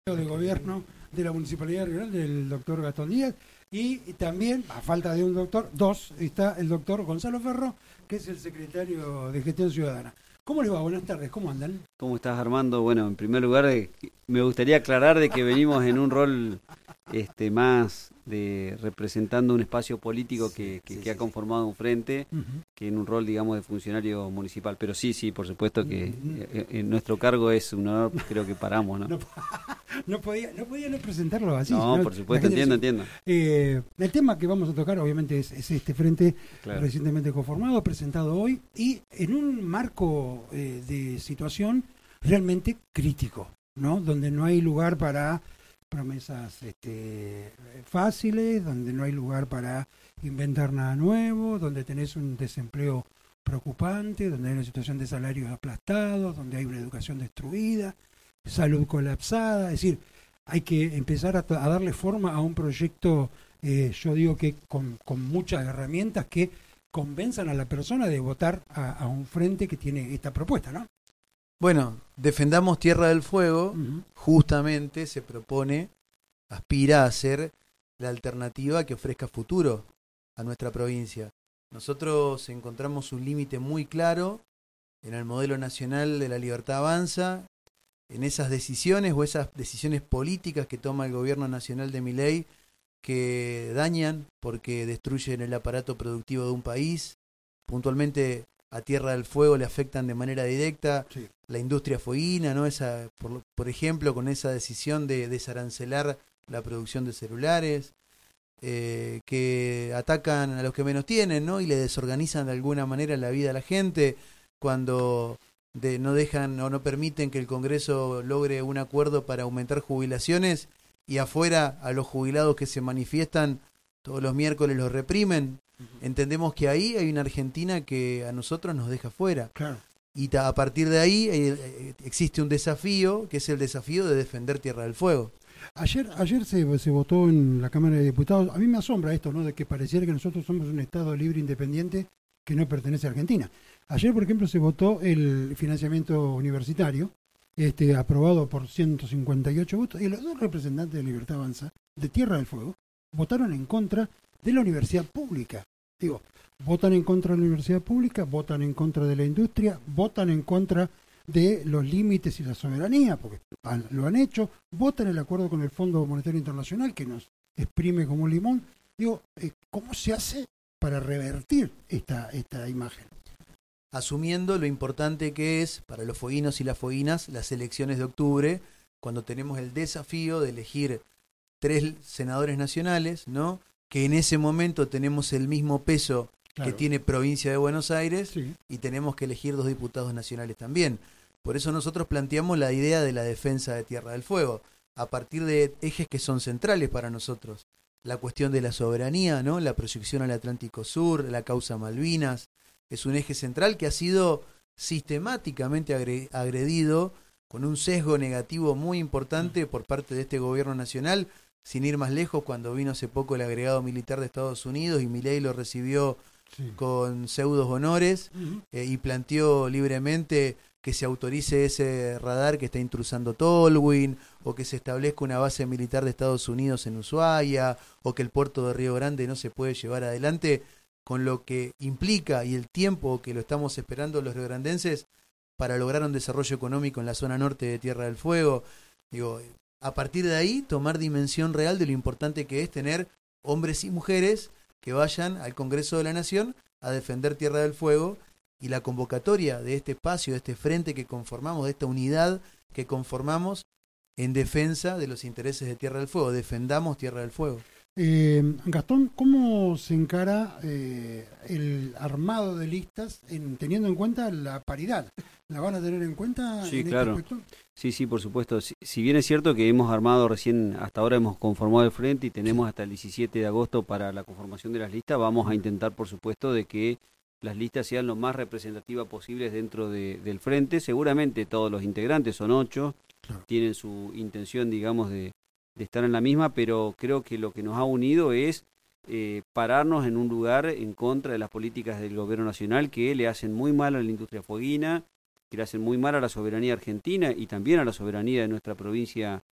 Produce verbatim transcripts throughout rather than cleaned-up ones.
de gobierno de la Municipalidad Regional del doctor Gastón Díaz, y también, a falta de un doctor, dos, está el doctor Gonzalo Ferro, que es el secretario de Gestión Ciudadana. ¿Cómo les va? Buenas tardes, ¿cómo andan? ¿Cómo estás, Armando? Bueno, en primer lugar, eh, me gustaría aclarar de que venimos en un rol este, más de representando un espacio político que, que, sí, que ha sí, conformado un frente, uh-huh. que en un rol, digamos, de funcionario municipal. Pero sí, sí, por supuesto que uh-huh. eh, eh, nuestro cargo es un honor, creo que paramos, ¿no? No, no, podía, no podía no presentarlo así. No, Sino, por supuesto, entiendo, entiendo. Eh, el tema que vamos a tocar, obviamente, es, es este frente claro. recientemente conformado, presentado hoy, y en un marco eh, de situación realmente crítico, ¿no? Donde no hay lugar para promesas este, fáciles, donde no hay lugar para inventar nada nuevo, donde tenés un desempleo preocupante, donde hay una situación de salarios aplastados, donde hay una educación destruida, salud colapsada. Es decir, hay que empezar a, a darle forma a un proyecto, eh, yo digo que con, con muchas herramientas que convenzan a la persona de votar a, a un frente que tiene esta propuesta, ¿no? Bueno, Defendamos Tierra del Fuego, uh-huh. justamente se propone, aspira a ser la alternativa que ofrezca futuro a nuestra provincia. Nosotros encontramos un límite muy claro en el modelo nacional de la Libertad Avanza, en esas decisiones o esas decisiones políticas que toma el gobierno nacional de Milei, que dañan porque destruyen el aparato productivo de un país. Puntualmente a Tierra del Fuego le afectan de manera directa sí. la industria fueguina, ¿no? Esa, por, por ejemplo, con esa decisión de desarancelar la producción de celulares, eh, que atacan a los que menos tienen, ¿no? Y le desorganizan de alguna manera la vida a la gente cuando de, no dejan o no permiten que el Congreso logre un acuerdo para aumentar jubilaciones y afuera a los jubilados que se manifiestan todos los miércoles los reprimen. Entendemos que ahí hay una Argentina que a nosotros nos deja fuera. Claro. Y ta, a partir de ahí eh, existe un desafío, que es el desafío de defender Tierra del Fuego. Ayer ayer se, se votó en la Cámara de Diputados. A mí me asombra esto, ¿no? De que pareciera que nosotros somos un Estado libre independiente que no pertenece a Argentina. Ayer, por ejemplo, se votó el financiamiento universitario, este aprobado por ciento cincuenta y ocho votos, y los dos representantes de Libertad Avanza, de Tierra del Fuego, votaron en contra de la universidad pública. Digo, votan en contra de la universidad pública, votan en contra de la industria, votan en contra de los límites y la soberanía, porque han, lo han hecho, votan el acuerdo con el Fondo Monetario Internacional, que nos exprime como un limón. Digo, eh, ¿cómo se hace para revertir esta, esta imagen? Asumiendo lo importante que es para los fueguinos y las fueguinas las elecciones de octubre, cuando tenemos el desafío de elegir tres senadores nacionales, ¿no? Que en ese momento tenemos el mismo peso claro. que tiene Provincia de Buenos Aires sí. y tenemos que elegir dos diputados nacionales también. Por eso nosotros planteamos la idea de la defensa de Tierra del Fuego, a partir de ejes que son centrales para nosotros. La cuestión de la soberanía, ¿no? La proyección al Atlántico Sur, la causa Malvinas, es un eje central que ha sido sistemáticamente agredido con un sesgo negativo muy importante por parte de este gobierno nacional. Sin ir más lejos, cuando vino hace poco el agregado militar de Estados Unidos y Milei lo recibió sí. con pseudos honores uh-huh. eh, y planteó libremente que se autorice ese radar que está intrusando Tolwyn, o que se establezca una base militar de Estados Unidos en Ushuaia, o que el puerto de Río Grande no se puede llevar adelante, con lo que implica y el tiempo que lo estamos esperando los riograndenses para lograr un desarrollo económico en la zona norte de Tierra del Fuego. Digo, a partir de ahí, tomar dimensión real de lo importante que es tener hombres y mujeres que vayan al Congreso de la Nación a defender Tierra del Fuego, y la convocatoria de este espacio, de este frente que conformamos, de esta unidad que conformamos en defensa de los intereses de Tierra del Fuego. Defendamos Tierra del Fuego. Eh, Gastón, ¿cómo se encara eh, el armado de listas en, teniendo en cuenta la paridad? ¿La van a tener en cuenta? Sí, en claro. Este aspecto? Sí, sí, por supuesto. Si, si bien es cierto que hemos armado recién, hasta ahora hemos conformado el frente y tenemos sí. hasta el diecisiete de agosto para la conformación de las listas, vamos a intentar, por supuesto, de que las listas sean lo más representativas posibles dentro de, del frente. Seguramente todos los integrantes, son ocho, claro. tienen su intención, digamos, de, de estar en la misma, pero creo que lo que nos ha unido es eh, pararnos en un lugar en contra de las políticas del gobierno nacional que le hacen muy mal a la industria fueguina, que le hacen muy mal a la soberanía argentina y también a la soberanía de nuestra provincia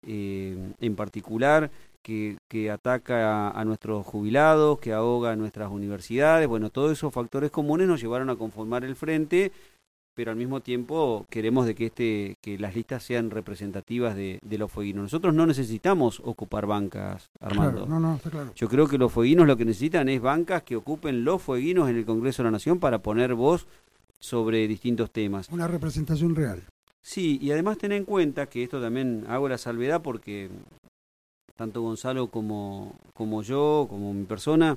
eh, en particular, que, que ataca a, a nuestros jubilados, que ahoga a nuestras universidades. Bueno, todos esos factores comunes nos llevaron a conformar el frente, pero al mismo tiempo queremos de que este que las listas sean representativas de, de los fueguinos. Nosotros no necesitamos ocupar bancas, Armando. Claro, no, no, está claro. Yo creo que los fueguinos lo que necesitan es bancas que ocupen los fueguinos en el Congreso de la Nación para poner voz sobre distintos temas. Una representación real. Sí, y además ten en cuenta que esto también hago la salvedad porque tanto Gonzalo como, como yo, como mi persona,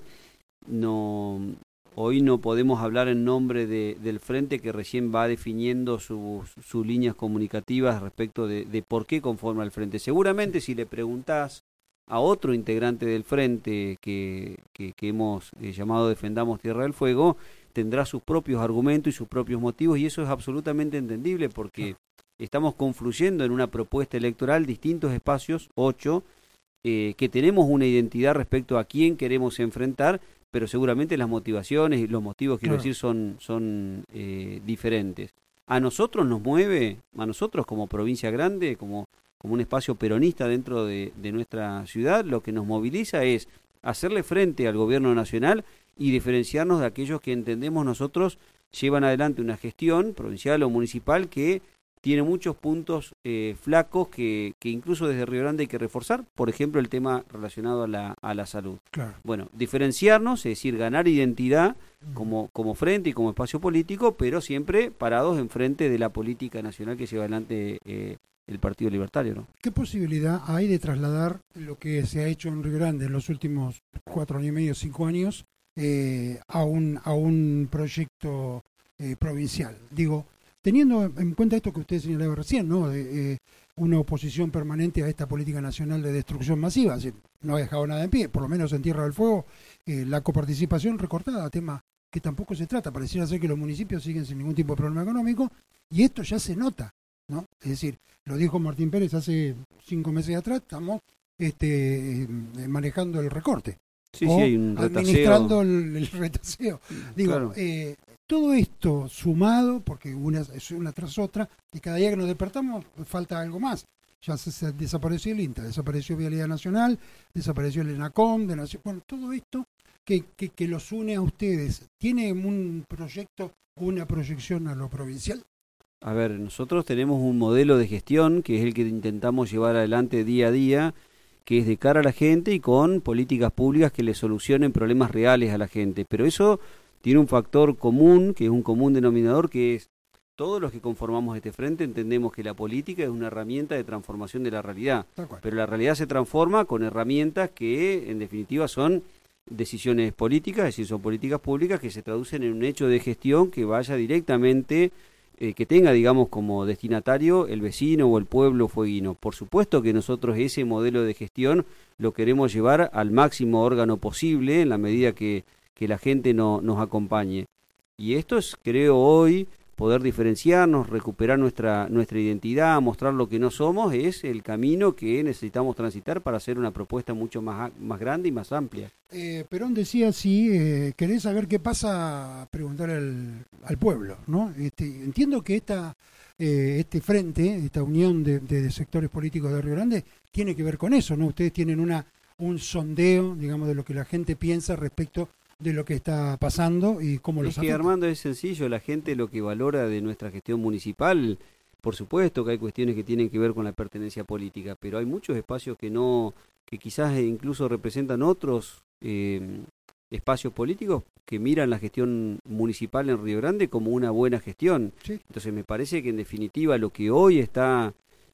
no... Hoy no podemos hablar en nombre de, del Frente, que recién va definiendo sus, sus líneas comunicativas respecto de, de por qué conforma el Frente. Seguramente si le preguntás a otro integrante del Frente que, que, que hemos eh, llamado Defendamos Tierra del Fuego, tendrá sus propios argumentos y sus propios motivos, y eso es absolutamente entendible porque estamos confluyendo en una propuesta electoral distintos espacios, ocho, eh, que tenemos una identidad respecto a quién queremos enfrentar, pero seguramente las motivaciones y los motivos, quiero claro. decir, son, son eh, diferentes. A nosotros nos mueve, a nosotros como provincia grande, como, como un espacio peronista dentro de, de nuestra ciudad, lo que nos moviliza es hacerle frente al gobierno nacional y diferenciarnos de aquellos que entendemos nosotros llevan adelante una gestión provincial o municipal que tiene muchos puntos eh, flacos que, que incluso desde Río Grande hay que reforzar, por ejemplo el tema relacionado a la, a la salud. Claro. Bueno, diferenciarnos, es decir, ganar identidad como, como frente y como espacio político, pero siempre parados enfrente de la política nacional que lleva adelante eh, el Partido Libertario, ¿no? ¿Qué posibilidad hay de trasladar lo que se ha hecho en Río Grande en los últimos cuatro años y medio, cinco años, eh, a, un, a un proyecto eh, provincial? Digo, teniendo en cuenta esto que usted señalaba recién, ¿no? De, eh, una oposición permanente a esta política nacional de destrucción masiva, así, no ha dejado nada en pie, por lo menos en Tierra del Fuego, eh, la coparticipación recortada, tema que tampoco se trata, pareciera ser que los municipios siguen sin ningún tipo de problema económico, y esto ya se nota, ¿no? Es decir, lo dijo Martín Pérez hace cinco meses atrás, estamos este, eh, manejando el recorte. Sí, o sí, hay un retaseo. Administrando el, el retaseo. Digo, Claro. eh, todo esto sumado, porque una es una tras otra, y cada día que nos despertamos falta algo más. Ya se, se desapareció el INTA, desapareció Vialidad Nacional, desapareció el ENACOM, de Nación, bueno, todo esto que, que, que los une a ustedes, ¿tiene un proyecto, una proyección a lo provincial? A ver, nosotros tenemos un modelo de gestión que es el que intentamos llevar adelante día a día, que es de cara a la gente y con políticas públicas que le solucionen problemas reales a la gente. Pero eso tiene un factor común, que es un común denominador, que es todos los que conformamos este frente entendemos que la política es una herramienta de transformación de la realidad. Pero la realidad se transforma con herramientas que, en definitiva, son decisiones políticas, es decir, son políticas públicas que se traducen en un hecho de gestión que vaya directamente, eh, que tenga, digamos, como destinatario el vecino o el pueblo fueguino. Por supuesto que nosotros ese modelo de gestión lo queremos llevar al máximo órgano posible en la medida que que la gente no, nos acompañe. Y esto es, creo, hoy, poder diferenciarnos, recuperar nuestra, nuestra identidad, mostrar lo que no somos, es el camino que necesitamos transitar para hacer una propuesta mucho más, más grande y más amplia. Eh, Perón decía, si eh, querés saber qué pasa, preguntar al, al pueblo, ¿no? Este, entiendo que esta, eh, este frente, esta unión de, de sectores políticos de Río Grande, tiene que ver con eso, ¿no? Ustedes tienen una un sondeo, digamos, de lo que la gente piensa respecto de lo que está pasando y cómo los afecta. Es que, Armando, es sencillo, la gente lo que valora de nuestra gestión municipal, por supuesto que hay cuestiones que tienen que ver con la pertenencia política, pero hay muchos espacios que no, que quizás incluso representan otros eh, espacios políticos que miran la gestión municipal en Río Grande como una buena gestión. Sí. Entonces me parece que en definitiva lo que hoy está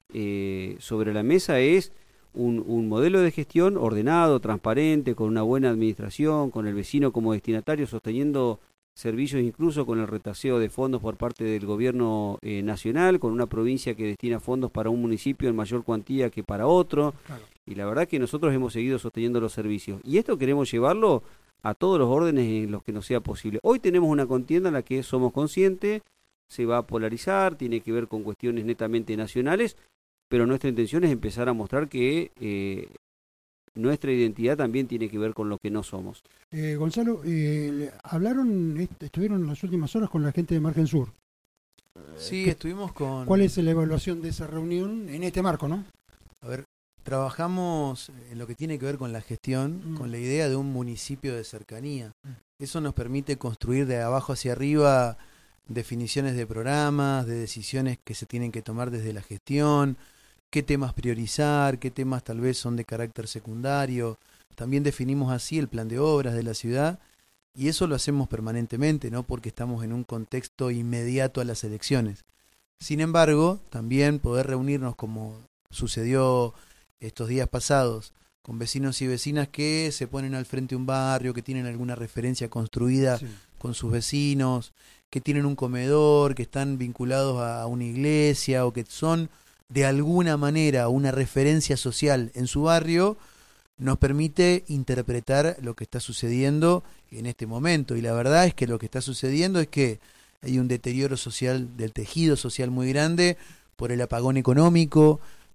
eh, sobre la mesa es Un, un modelo de gestión ordenado, transparente, con una buena administración, con el vecino como destinatario, sosteniendo servicios incluso con el retaseo de fondos por parte del gobierno eh, nacional, con una provincia que destina fondos para un municipio en mayor cuantía que para otro. Claro. Y la verdad que nosotros hemos seguido sosteniendo los servicios. Y esto queremos llevarlo a todos los órdenes en los que nos sea posible. Hoy tenemos una contienda en la que somos conscientes, se va a polarizar, tiene que ver con cuestiones netamente nacionales, pero nuestra intención es empezar a mostrar que eh, nuestra identidad también tiene que ver con lo que no somos. Eh, Gonzalo, eh, hablaron, estuvieron en las últimas horas con la gente de Margen Sur. Sí, estuvimos con... ¿Cuál es la evaluación de esa reunión en este marco, no? A ver, Trabajamos en lo que tiene que ver con la gestión, Mm. con la idea de un municipio de cercanía. Eso nos permite construir de abajo hacia arriba definiciones de programas, de decisiones que se tienen que tomar desde la gestión, qué temas priorizar, qué temas tal vez son de carácter secundario. También definimos así el plan de obras de la ciudad y eso lo hacemos permanentemente, ¿no? Porque estamos en un contexto inmediato a las elecciones. Sin embargo, también poder reunirnos como sucedió estos días pasados con vecinos y vecinas que se ponen al frente de un barrio, que tienen alguna referencia construida Sí. con sus vecinos, que tienen un comedor, que están vinculados a una iglesia o que son de alguna manera una referencia social en su barrio, nos permite interpretar lo que está sucediendo en este momento. Y la verdad es que lo que está sucediendo es que hay un deterioro social, del tejido social muy grande por el apagón económico,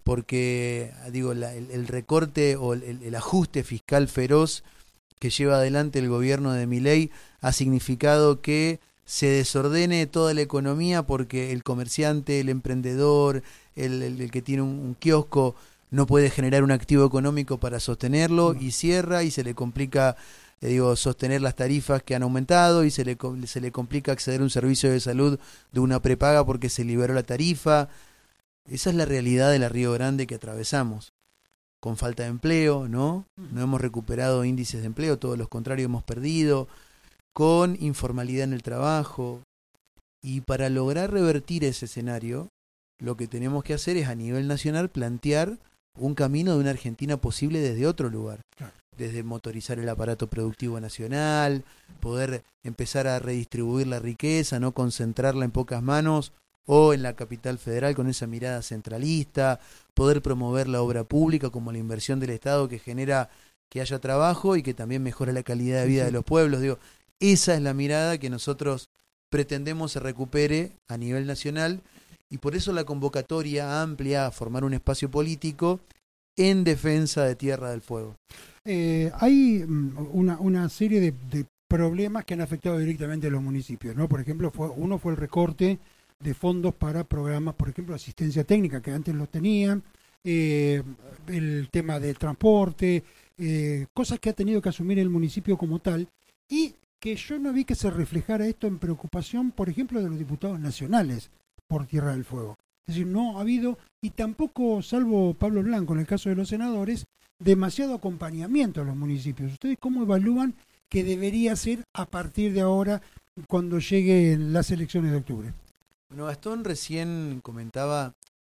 porque digo la, el, el recorte o el, el ajuste fiscal feroz que lleva adelante el gobierno de Milei ha significado que se desordene toda la economía porque el comerciante, el emprendedor, el, el, el que tiene un, un kiosco no puede generar un activo económico para sostenerlo y cierra y se le complica, eh, digo, sostener las tarifas que han aumentado y se le, se le complica acceder a un servicio de salud de una prepaga porque se liberó la tarifa. Esa es la realidad de la Río Grande que atravesamos, con falta de empleo, ¿no? No hemos recuperado índices de empleo, todo lo contrario hemos perdido, con informalidad en el trabajo. Y para lograr revertir ese escenario, lo que tenemos que hacer es a nivel nacional plantear un camino de una Argentina posible desde otro lugar. Claro. Desde motorizar el aparato productivo nacional, poder empezar a redistribuir la riqueza, no concentrarla en pocas manos o en la capital federal con esa mirada centralista, poder promover la obra pública como la inversión del Estado que genera que haya trabajo y que también mejora la calidad de vida Sí. de los pueblos. Digo, esa es la mirada que nosotros pretendemos se recupere a nivel nacional y por eso la convocatoria amplia a formar un espacio político en defensa de Tierra del Fuego. Eh, hay mm, una, una serie de, de problemas que han afectado directamente a los municipios, ¿no? Por ejemplo, fue, uno fue el recorte de fondos para programas, por ejemplo, asistencia técnica, que antes los tenían, eh, el tema de transporte, eh, cosas que ha tenido que asumir el municipio como tal, y que yo no vi que se reflejara esto en preocupación, por ejemplo, de los diputados nacionales por Tierra del Fuego. Es decir, no ha habido, y tampoco, salvo Pablo Blanco en el caso de los senadores, demasiado acompañamiento a los municipios. ¿Ustedes cómo evalúan que debería ser a partir de ahora cuando lleguen las elecciones de octubre? Bueno, Gastón recién comentaba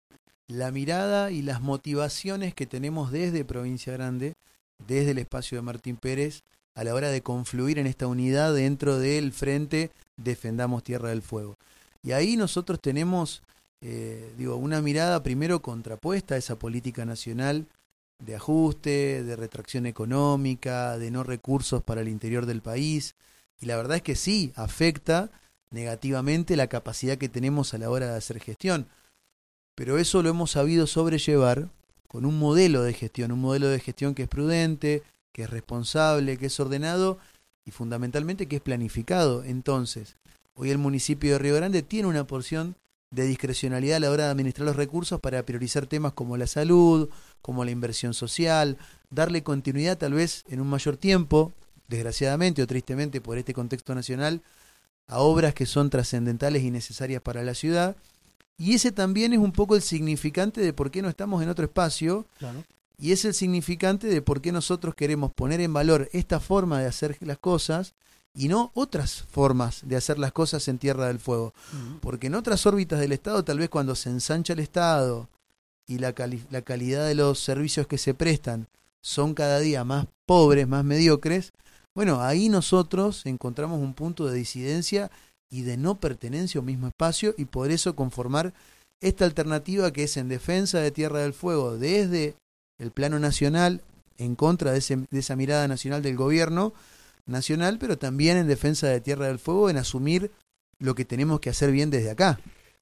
la mirada y las motivaciones que tenemos desde Provincia Grande, desde el espacio de Martín Pérez, a la hora de confluir en esta unidad dentro del frente Defendamos Tierra del Fuego. Y ahí nosotros tenemos, eh, digo, una mirada primero contrapuesta a esa política nacional de ajuste, de retracción económica, de no recursos para el interior del país. Y la verdad es que sí, afecta negativamente la capacidad que tenemos a la hora de hacer gestión. Pero eso lo hemos sabido sobrellevar con un modelo de gestión, un modelo de gestión que es prudente, que es responsable, que es ordenado y fundamentalmente que es planificado. Entonces, hoy el municipio de Río Grande tiene una porción de discrecionalidad a la hora de administrar los recursos para priorizar temas como la salud, como la inversión social, darle continuidad tal vez en un mayor tiempo, desgraciadamente o tristemente por este contexto nacional, a obras que son trascendentales y necesarias para la ciudad. Y ese también es un poco el significante de por qué no estamos en otro espacio. Claro. Y es el significante de por qué nosotros queremos poner en valor esta forma de hacer las cosas y no otras formas de hacer las cosas en Tierra del Fuego. Uh-huh. Porque en otras órbitas del Estado, tal vez cuando se ensancha el Estado y la, cali- la calidad de los servicios que se prestan son cada día más pobres, más mediocres, bueno, ahí nosotros encontramos un punto de disidencia y de no pertenencia a un mismo espacio y por eso conformar esta alternativa que es en defensa de Tierra del Fuego desde el plano nacional, en contra de, ese, de esa mirada nacional del gobierno nacional, pero también en defensa de Tierra del Fuego, en asumir lo que tenemos que hacer bien desde acá.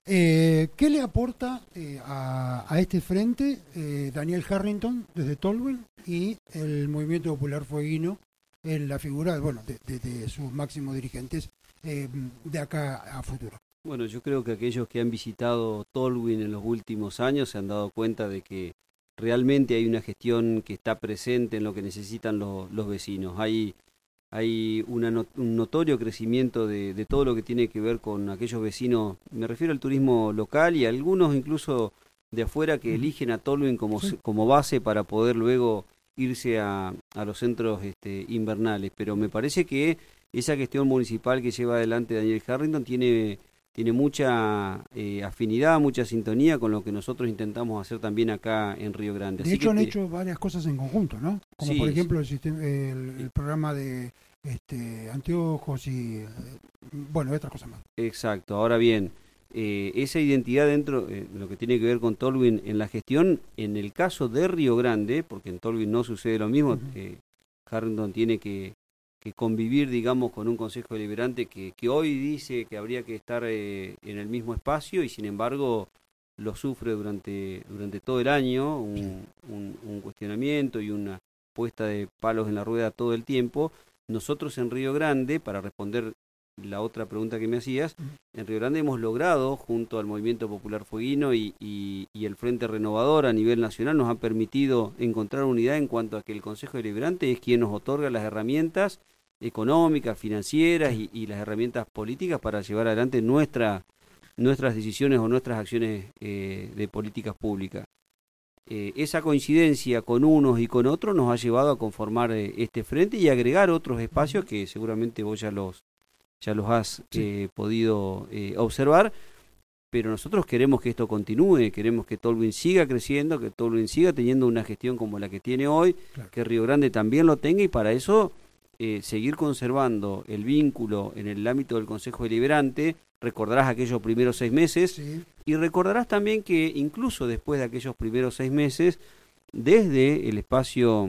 Eh, ¿Qué le aporta eh, a, a este frente eh, Daniel Harrington desde Tolwyn y el Movimiento Popular Fueguino en la figura bueno, de, de, de sus máximos dirigentes eh, de acá a futuro? Bueno, yo creo que aquellos que han visitado Tolwyn en los últimos años se han dado cuenta de que realmente hay una gestión que está presente en lo que necesitan los, los vecinos. Hay, hay una not, un notorio crecimiento de, de todo lo que tiene que ver con aquellos vecinos, me refiero al turismo local y algunos incluso de afuera que eligen a Tolwyn como, sí. como base para poder luego irse a, a los centros este, invernales. Pero me parece que esa gestión municipal que lleva adelante Daniel Harrington tiene... tiene mucha eh, afinidad, mucha sintonía con lo que nosotros intentamos hacer también acá en Río Grande. De Así hecho, que han te... hecho varias cosas en conjunto, ¿no? Como sí, por ejemplo sí. el, sistema, el, el programa de este, anteojos y, eh, bueno, otras cosas más. Exacto. Ahora bien, eh, esa identidad dentro, eh, lo que tiene que ver con Tolwyn en la gestión, en el caso de Río Grande, porque en Tolwyn no sucede lo mismo, uh-huh. eh, Harrington tiene que... que convivir, digamos, con un Consejo Deliberante que, que hoy dice que habría que estar eh, en el mismo espacio y sin embargo lo sufre durante, durante todo el año, un, un, un cuestionamiento y una puesta de palos en la rueda todo el tiempo. Nosotros en Río Grande, para responder la otra pregunta que me hacías, en Río Grande hemos logrado, junto al Movimiento Popular Fueguino y, y, y el Frente Renovador a nivel nacional, nos ha permitido encontrar unidad en cuanto a que el Consejo Deliberante es quien nos otorga las herramientas económicas, financieras y, y las herramientas políticas para llevar adelante nuestra, nuestras decisiones o nuestras acciones eh, de políticas públicas. Eh, esa coincidencia con unos y con otros nos ha llevado a conformar eh, este frente y agregar otros espacios que seguramente vos ya los, ya los has sí. eh, podido eh, observar, pero nosotros queremos que esto continúe, queremos que Tolwyn siga creciendo, que Tolwyn siga teniendo una gestión como la que tiene hoy, claro. que Río Grande también lo tenga y para eso... Eh, seguir conservando el vínculo en el ámbito del Consejo Deliberante, recordarás aquellos primeros seis meses sí. y recordarás también que incluso después de aquellos primeros seis meses, desde el espacio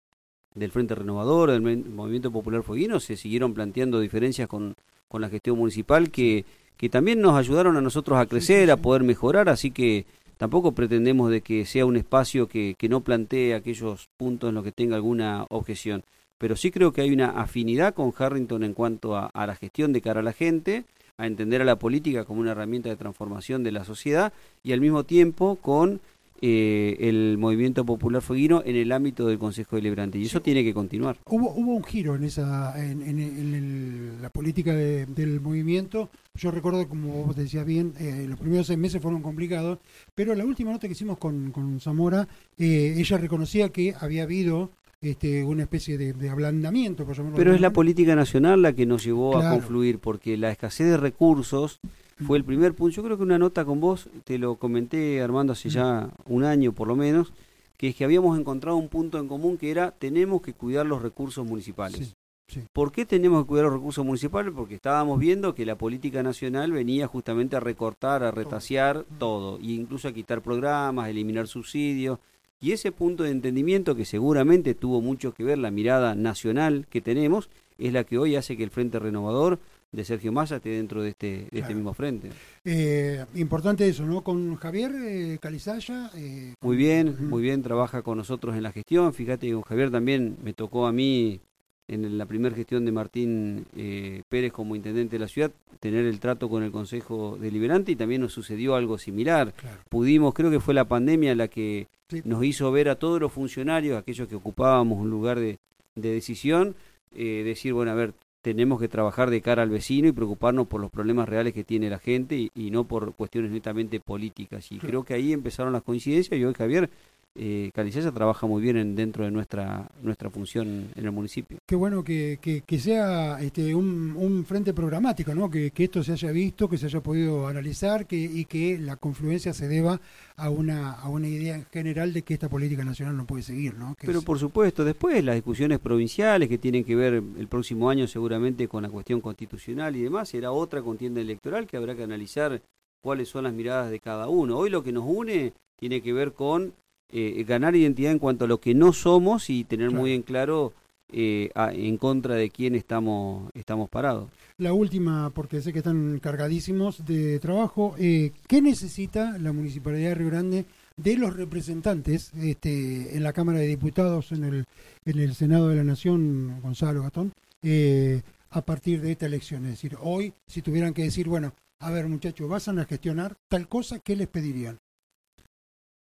del Frente Renovador, del Movimiento Popular Fueguino, se siguieron planteando diferencias con, con la gestión municipal que, que también nos ayudaron a nosotros a crecer, sí, sí, sí. a poder mejorar, así que tampoco pretendemos de que sea un espacio que, que no plantee aquellos puntos en los que tenga alguna objeción. Pero sí creo que hay una afinidad con Harrington en cuanto a, a la gestión de cara a la gente, a entender a la política como una herramienta de transformación de la sociedad y al mismo tiempo con eh, el Movimiento Popular Fueguino en el ámbito del Consejo Deliberante. Y sí, eso tiene que continuar. Hubo, hubo un giro en esa en, en, en el, la política de, del movimiento. Yo recuerdo, como vos decías bien, eh, los primeros seis meses fueron complicados, pero la última nota que hicimos con, con Zamora, eh, ella reconocía que había habido... Este, una especie de, de ablandamiento, por llamarlo. Pero es la política nacional la que nos llevó claro. a confluir, porque la escasez de recursos fue el primer punto. Yo creo que una nota con vos, te lo comenté, Armando, hace ya un año por lo menos, que es que habíamos encontrado un punto en común que era, tenemos que cuidar los recursos municipales. Sí, sí. ¿Por qué tenemos que cuidar los recursos municipales? Porque estábamos viendo que la política nacional venía justamente a recortar, a retasear todo, todo e incluso a quitar programas, a eliminar subsidios. Y ese punto de entendimiento que seguramente tuvo mucho que ver la mirada nacional que tenemos, es la que hoy hace que el Frente Renovador de Sergio Massa esté dentro de este, de claro. este mismo frente. Eh, importante eso, ¿no? Con Javier eh, Calizaya. Eh, con... Muy bien, uh-huh. muy bien, trabaja con nosotros en la gestión. Fíjate que con Javier también me tocó a mí, en la primera gestión de Martín eh, Pérez como intendente de la ciudad, tener el trato con el Consejo Deliberante y también nos sucedió algo similar. Claro. Pudimos, creo que fue la pandemia la que sí. nos hizo ver a todos los funcionarios, aquellos que ocupábamos un lugar de, de decisión, eh, decir, bueno, a ver, tenemos que trabajar de cara al vecino y preocuparnos por los problemas reales que tiene la gente y, y no por cuestiones netamente políticas. Y claro. creo que ahí empezaron las coincidencias y hoy Javier eh, Calizaya trabaja muy bien en, dentro de nuestra nuestra función en el municipio. Qué bueno que, que, que sea este un, un frente programático, ¿no? Que, que esto se haya visto, que se haya podido analizar que, y que la confluencia se deba a una a una idea general de que esta política nacional no puede seguir, ¿no? Que Pero es... por supuesto, después las discusiones provinciales que tienen que ver el próximo año seguramente con la cuestión constitucional y demás, será otra contienda electoral que habrá que analizar cuáles son las miradas de cada uno. Hoy lo que nos une tiene que ver con Eh, ganar identidad en cuanto a lo que no somos y tener claro. muy en claro eh, a, en contra de quién estamos estamos parados. La última, porque sé que están cargadísimos de trabajo, eh, ¿qué necesita la Municipalidad de Río Grande de los representantes este, en la Cámara de Diputados, en el, en el Senado de la Nación, Gonzalo Gastón, eh, a partir de esta elección? Es decir, hoy, si tuvieran que decir, bueno, a ver muchachos, ¿vas a gestionar tal cosa? ¿Qué les pedirían?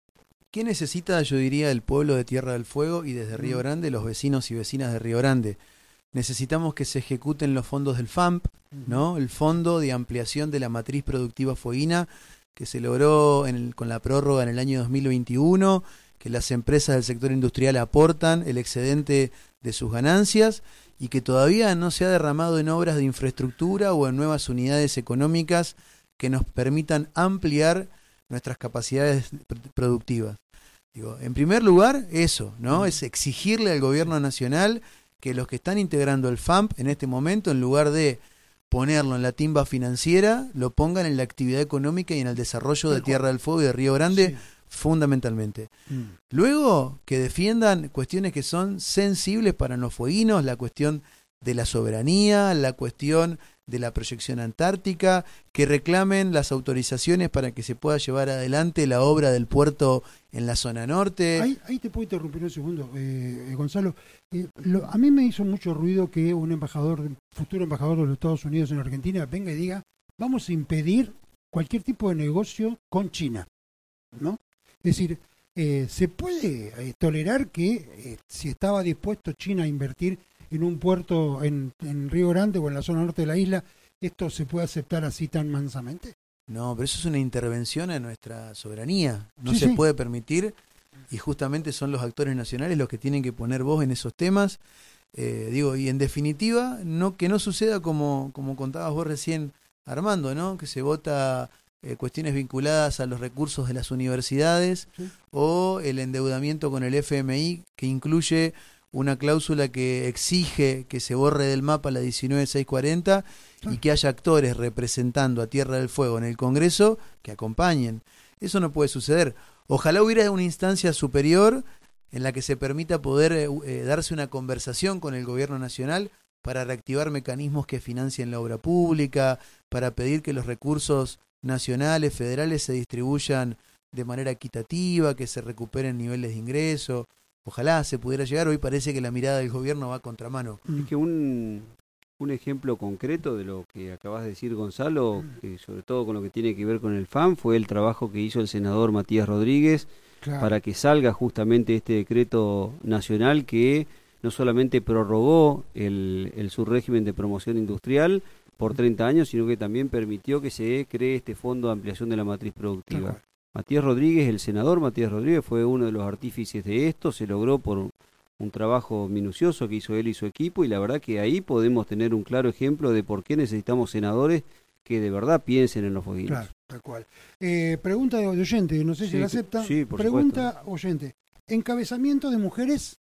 ¿Qué necesita, yo diría, el pueblo de Tierra del Fuego y desde Río Grande, los vecinos y vecinas de Río Grande? Necesitamos que se ejecuten los fondos del F A M P, ¿no? El Fondo de Ampliación de la Matriz Productiva Fueguina, que se logró en el, con la prórroga en el año dos mil veintiuno, que las empresas del sector industrial aportan el excedente de sus ganancias y que todavía no se ha derramado en obras de infraestructura o en nuevas unidades económicas que nos permitan ampliar nuestras capacidades productivas. Digo, en primer lugar, eso, ¿no? Es exigirle al gobierno nacional que los que están integrando el F A M P en este momento, en lugar de ponerlo en la timba financiera, lo pongan en la actividad económica y en el desarrollo de Tierra del Fuego y de Río Grande, sí, fundamentalmente. Mm. Luego, que defiendan cuestiones que son sensibles para los fueguinos, la cuestión de la soberanía, la cuestión de la proyección antártica, que reclamen las autorizaciones para que se pueda llevar adelante la obra del puerto en la zona norte. Ahí, ahí te puedo interrumpir un segundo, eh, Gonzalo. Eh, lo, a mí me hizo mucho ruido que un embajador, futuro embajador de los Estados Unidos en Argentina, venga y diga, vamos a impedir cualquier tipo de negocio con China, ¿no? Es decir, eh, ¿se puede eh, tolerar que eh, si estaba dispuesto China a invertir en un puerto en, en Río Grande o en la zona norte de la isla, esto se puede aceptar así tan mansamente? No, pero eso es una intervención en nuestra soberanía. No sí, se sí. puede permitir, y justamente son los actores nacionales los que tienen que poner voz en esos temas. Eh, digo, y en definitiva, no que no suceda como, como contabas vos recién, Armando, ¿no? Que se vota eh, cuestiones vinculadas a los recursos de las universidades, sí, o el endeudamiento con el F M I, que incluye una cláusula que exige que se borre del mapa la diecinueve mil seiscientos cuarenta y que haya actores representando a Tierra del Fuego en el Congreso que acompañen. Eso no puede suceder. Ojalá hubiera una instancia superior en la que se permita poder eh, darse una conversación con el gobierno nacional para reactivar mecanismos que financien la obra pública, para pedir que los recursos nacionales, federales se distribuyan de manera equitativa, que se recuperen niveles de ingreso. Ojalá se pudiera llegar. Hoy parece que la mirada del gobierno va a contramano. Es que un, un ejemplo concreto de lo que acabas de decir, Gonzalo, que sobre todo con lo que tiene que ver con el F A M, fue el trabajo que hizo el senador Matías Rodríguez, claro, para que salga justamente este decreto nacional que no solamente prorrogó el, el subrégimen de promoción industrial por treinta años, sino que también permitió que se cree este fondo de ampliación de la matriz productiva. Claro. Matías Rodríguez, el senador Matías Rodríguez, fue uno de los artífices de esto, se logró por un trabajo minucioso que hizo él y su equipo, y la verdad que ahí podemos tener un claro ejemplo de por qué necesitamos senadores que de verdad piensen en los fueguinos. Claro, tal cual. Eh, pregunta de oyente, no sé si sí, la acepta. Sí, por pregunta supuesto. Oyente, ¿encabezamiento de mujeres?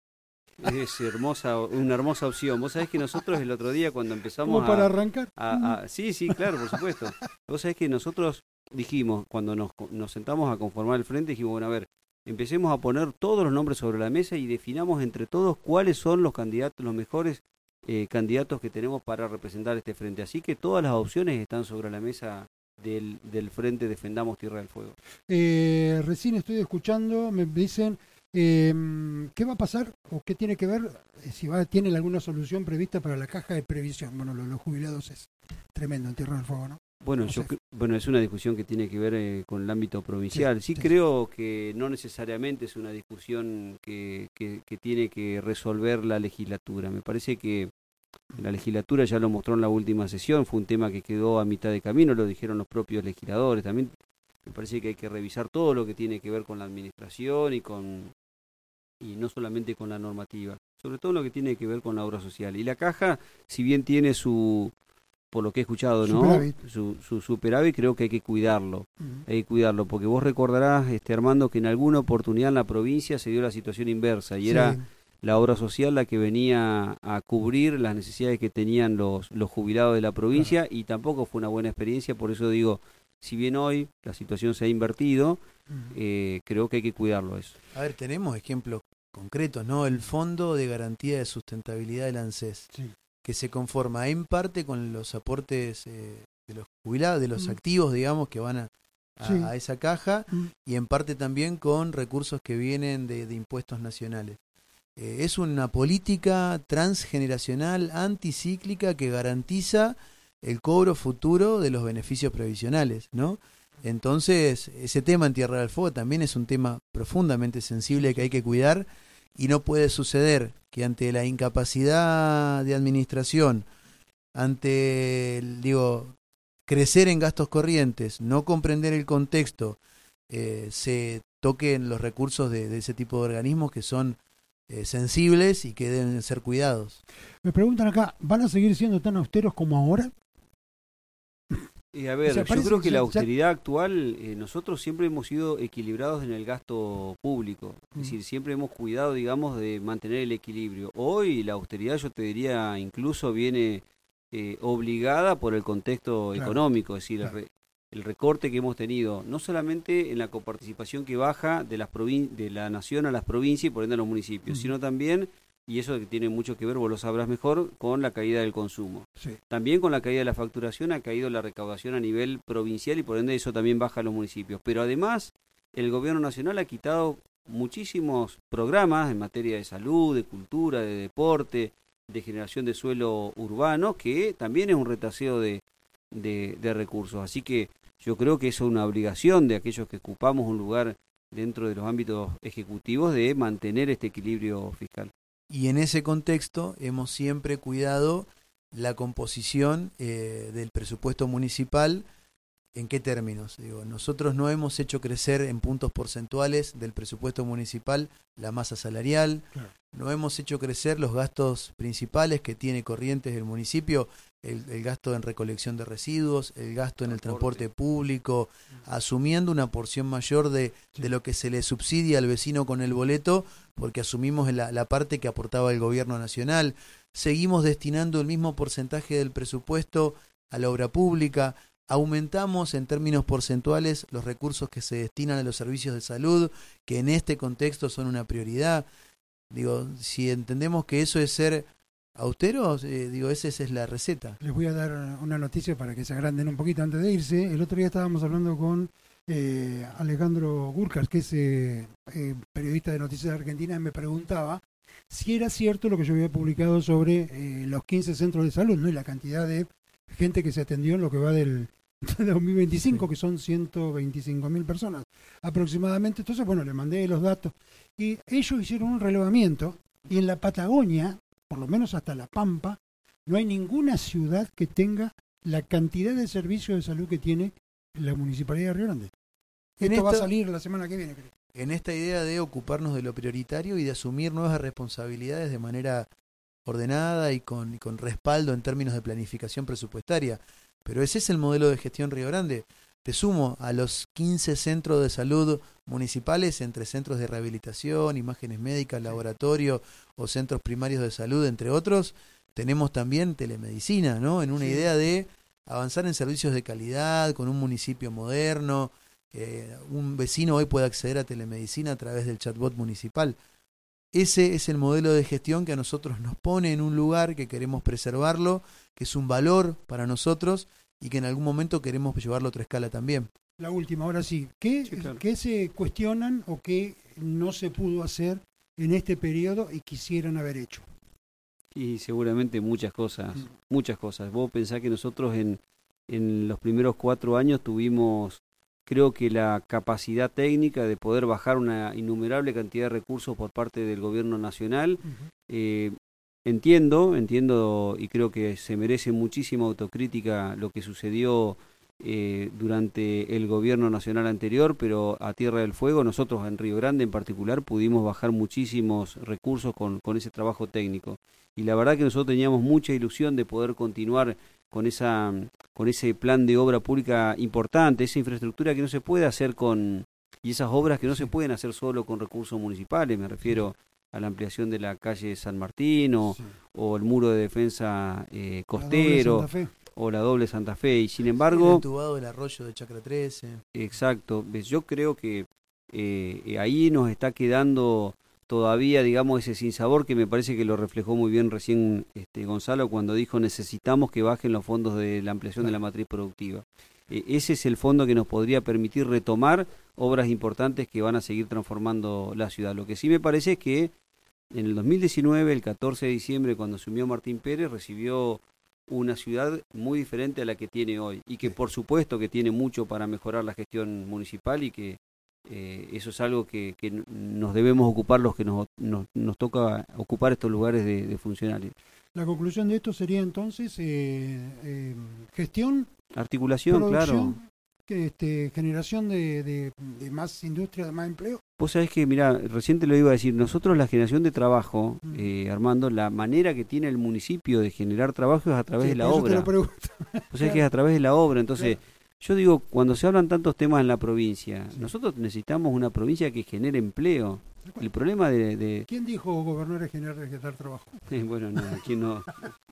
Es hermosa, una hermosa opción. Vos sabés que nosotros el otro día cuando empezamos ¿Como para a, arrancar? A, a, sí, sí, claro, por supuesto. Vos sabés que nosotros dijimos, cuando nos, nos sentamos a conformar el frente, dijimos, bueno, a ver, empecemos a poner todos los nombres sobre la mesa y definamos entre todos cuáles son los candidatos, los mejores eh, candidatos que tenemos para representar este frente. Así que todas las opciones están sobre la mesa del, del frente Defendamos Tierra del Fuego. Eh, recién estoy escuchando, me dicen, eh, ¿qué va a pasar o qué tiene que ver, si va, tienen alguna solución prevista para la caja de previsión? Bueno, los, los jubilados es tremendo en Tierra del Fuego, ¿no? Bueno, o yo sea, bueno, es una discusión que tiene que ver eh, con el ámbito provincial. Sí, sí, sí creo sí. que no necesariamente es una discusión que, que, que tiene que resolver la legislatura. Me parece que la legislatura ya lo mostró en la última sesión, fue un tema que quedó a mitad de camino, lo dijeron los propios legisladores. También me parece que hay que revisar todo lo que tiene que ver con la administración y con y no solamente con la normativa, sobre todo lo que tiene que ver con la obra social. Y la caja, si bien tiene su, por lo que he escuchado, ¿no? Superávit. Su, su superávit, creo que hay que cuidarlo. Uh-huh. Hay que cuidarlo, porque vos recordarás, este Armando, que en alguna oportunidad en la provincia se dio la situación inversa y sí. era la obra social la que venía a cubrir las necesidades que tenían los, los jubilados de la provincia, claro. y tampoco fue una buena experiencia. Por eso digo, si bien hoy la situación se ha invertido, uh-huh. eh, creo que hay que cuidarlo eso. A ver, tenemos ejemplos concretos, ¿no? El Fondo de Garantía de Sustentabilidad del ANSES, sí. que se conforma en parte con los aportes eh, de los jubilados, de los uh-huh. activos, digamos, que van a, a, sí. a esa caja, uh-huh. y en parte también con recursos que vienen de, de impuestos nacionales. Eh, es una política transgeneracional, anticíclica, que garantiza el cobro futuro de los beneficios previsionales, ¿no? Entonces, ese tema en Tierra del Fuego también es un tema profundamente sensible que hay que cuidar, y no puede suceder que ante la incapacidad de administración, ante, digo, crecer en gastos corrientes, no comprender el contexto, eh, se toquen los recursos de, de ese tipo de organismos que son eh, sensibles y que deben ser cuidados. Me preguntan acá, ¿van a seguir siendo tan austeros como ahora? Y a ver, O sea, yo parece creo que que la ya- austeridad actual, eh, nosotros siempre hemos sido equilibrados en el gasto público. Es Mm. decir, siempre hemos cuidado, digamos, de mantener el equilibrio. Hoy la austeridad, yo te diría, incluso viene eh, obligada por el contexto Claro, económico. Es decir, claro. el, re- el recorte que hemos tenido, no solamente en la coparticipación que baja de, las provin- de la nación a las provincias y por ende a los municipios, Mm. sino también, y eso que tiene mucho que ver, vos lo sabrás mejor, con la caída del consumo. Sí. También con la caída de la facturación ha caído la recaudación a nivel provincial y por ende eso también baja a los municipios. Pero además el gobierno nacional ha quitado muchísimos programas en materia de salud, de cultura, de deporte, de generación de suelo urbano, que también es un retaseo de, de, de recursos. Así que yo creo que eso es una obligación de aquellos que ocupamos un lugar dentro de los ámbitos ejecutivos de mantener este equilibrio fiscal. Y en ese contexto hemos siempre cuidado la composición eh, del presupuesto municipal. ¿En qué términos? Digo, nosotros no hemos hecho crecer en puntos porcentuales del presupuesto municipal la masa salarial, Claro. no hemos hecho crecer los gastos principales que tiene Corrientes el municipio, el, el gasto en recolección de residuos, el gasto en el transporte público, asumiendo una porción mayor de, de lo que se le subsidia al vecino con el boleto, porque asumimos la, la parte que aportaba el gobierno nacional. Seguimos destinando el mismo porcentaje del presupuesto a la obra pública. Aumentamos en términos porcentuales los recursos que se destinan a los servicios de salud, que en este contexto son una prioridad. Digo, si entendemos que eso es ser austeros, eh, digo, esa, esa es la receta. Les voy a dar una noticia para que se agranden un poquito antes de irse. El otro día estábamos hablando con eh, Alejandro Gurkas, que es eh, eh, periodista de Noticias de Argentina, y me preguntaba si era cierto lo que yo había publicado sobre eh, los quince centros de salud, ¿no? Y la cantidad de gente que se atendió en lo que va del dos mil veinticinco, sí, que son ciento veinticinco mil personas aproximadamente. Entonces, bueno, le mandé los datos y ellos hicieron un relevamiento, y en la Patagonia, por lo menos hasta La Pampa, no hay ninguna ciudad que tenga la cantidad de servicios de salud que tiene la Municipalidad de Río Grande. En Esto va a esta- salir la semana que viene, creo. En esta idea de ocuparnos de lo prioritario y de asumir nuevas responsabilidades de manera ordenada y con, y con respaldo en términos de planificación presupuestaria. Pero ese es el modelo de gestión Río Grande. Te sumo a los quince centros de salud municipales, entre centros de rehabilitación, imágenes médicas, laboratorio o centros primarios de salud, entre otros. Tenemos también telemedicina, ¿no? En una Sí. idea de avanzar en servicios de calidad, con un municipio moderno. Eh, un vecino hoy puede acceder a telemedicina a través del chatbot municipal. Ese es el modelo de gestión que a nosotros nos pone en un lugar, que queremos preservarlo, que es un valor para nosotros y que en algún momento queremos llevarlo a otra escala también. La última, ahora sí. ¿Qué, Sí, claro. ¿Qué se cuestionan o qué no se pudo hacer en este periodo y quisieran haber hecho? Y seguramente muchas cosas, Mm. muchas cosas. Vos pensás que nosotros en, en los primeros cuatro años tuvimos, creo que la capacidad técnica de poder bajar una innumerable cantidad de recursos por parte del gobierno nacional. Uh-huh. Eh, entiendo, entiendo y creo que se merece muchísima autocrítica lo que sucedió eh, durante el gobierno nacional anterior, pero a Tierra del Fuego, nosotros en Río Grande en particular, pudimos bajar muchísimos recursos con, con ese trabajo técnico. Y la verdad que nosotros teníamos mucha ilusión de poder continuar con esa con ese plan de obra pública importante, esa infraestructura que no se puede hacer con, y esas obras que no se pueden hacer solo con recursos municipales, me refiero a la ampliación de la calle San Martín o, Sí. o el muro de defensa eh, La doble costero Santa Fe. o la doble Santa Fe, y sin El embargo, entubado del arroyo de Chacra trece. exacto, ves, yo creo que eh, ahí nos está quedando todavía, digamos, ese sinsabor que me parece que lo reflejó muy bien recién este, Gonzalo cuando dijo necesitamos que bajen los fondos de la ampliación de la matriz productiva. Eh, ese es el fondo que nos podría permitir retomar obras importantes que van a seguir transformando la ciudad. Lo que sí me parece es que en el dos mil diecinueve, el catorce de diciembre, cuando asumió Martín Pérez, recibió una ciudad muy diferente a la que tiene hoy y que por supuesto que tiene mucho para mejorar la gestión municipal y que eh, eso es algo que, que nos debemos ocupar los que nos, nos, nos toca ocupar estos lugares de, de funcionarios. La conclusión de esto sería entonces eh, eh, gestión, articulación, claro. Que, este, generación de, de, de más industria, de más empleo. Vos sabés que, mirá, recién te lo iba a decir, nosotros la generación de trabajo, mm. eh, Armando, la manera que tiene el municipio de generar trabajo es a través sí, de la obra. Vos sabés claro. que es a través de la obra, entonces claro. yo digo, cuando se hablan tantos temas en la provincia, sí. nosotros necesitamos una provincia que genere empleo. El problema de... de... ¿Quién dijo gobernadores generar, generar trabajo? Eh, bueno, no, aquí no...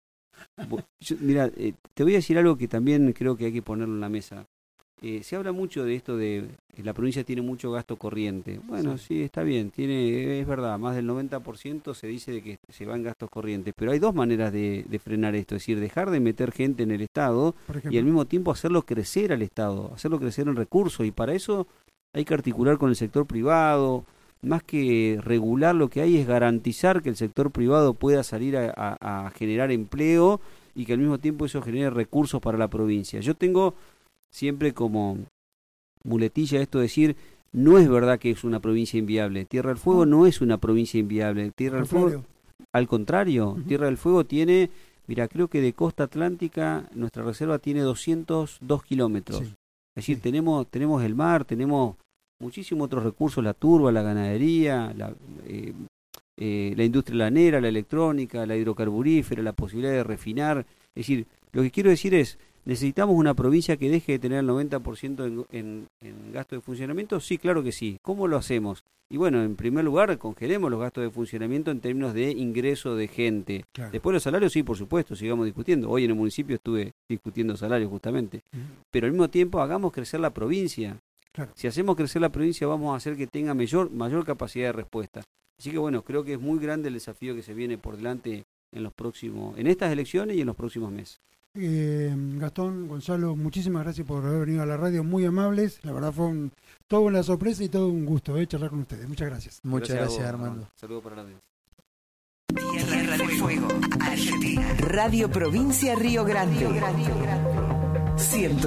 Yo, mira, eh, te voy a decir algo que también creo que hay que ponerlo en la mesa. Eh, se habla mucho de esto de que la provincia tiene mucho gasto corriente. Bueno, sí. sí, está bien, tiene, es verdad, más del noventa por ciento se dice de que se va en gastos corrientes, pero hay dos maneras de, de frenar esto, es decir, dejar de meter gente en el Estado y al mismo tiempo hacerlo crecer al Estado, hacerlo crecer en recursos, y para eso hay que articular con el sector privado. Más que regular, lo que hay es garantizar que el sector privado pueda salir a, a, a generar empleo y que al mismo tiempo eso genere recursos para la provincia. Yo tengo siempre como muletilla esto de decir, no es verdad que es una provincia inviable. Tierra del Fuego no es una provincia inviable. Tierra del Fuego, al contrario, uh-huh. Tierra del Fuego tiene, mira, creo que de costa atlántica nuestra reserva tiene doscientos dos kilómetros. Sí. Es decir, sí. tenemos tenemos el mar, tenemos muchísimos otros recursos, la turba, la ganadería, la, eh, eh, la industria lanera, la electrónica, la hidrocarburífera, la posibilidad de refinar. Es decir, lo que quiero decir es, ¿necesitamos una provincia que deje de tener el noventa por ciento en, en, en gasto de funcionamiento? Sí, claro que sí. ¿Cómo lo hacemos? Y bueno, en primer lugar, congelemos los gastos de funcionamiento en términos de ingreso de gente. Claro. Después los salarios, sí, por supuesto, sigamos discutiendo. Hoy en el municipio estuve discutiendo salarios justamente. Uh-huh. Pero al mismo tiempo hagamos crecer la provincia. Claro. Si hacemos crecer la provincia vamos a hacer que tenga mayor, mayor capacidad de respuesta. Así que bueno, creo que es muy grande el desafío que se viene por delante en los próximos, en estas elecciones y en los próximos meses. Eh, Gastón, Gonzalo, muchísimas gracias por haber venido a la radio, muy amables. La verdad fue un, toda una sorpresa y todo un gusto eh, charlar con ustedes. Muchas gracias. Muchas gracias, gracias vos, Armando. Saludos para la audiencia. Tierra del Fuego, Argentina. Radio Provincia Río Grande. Río Grande.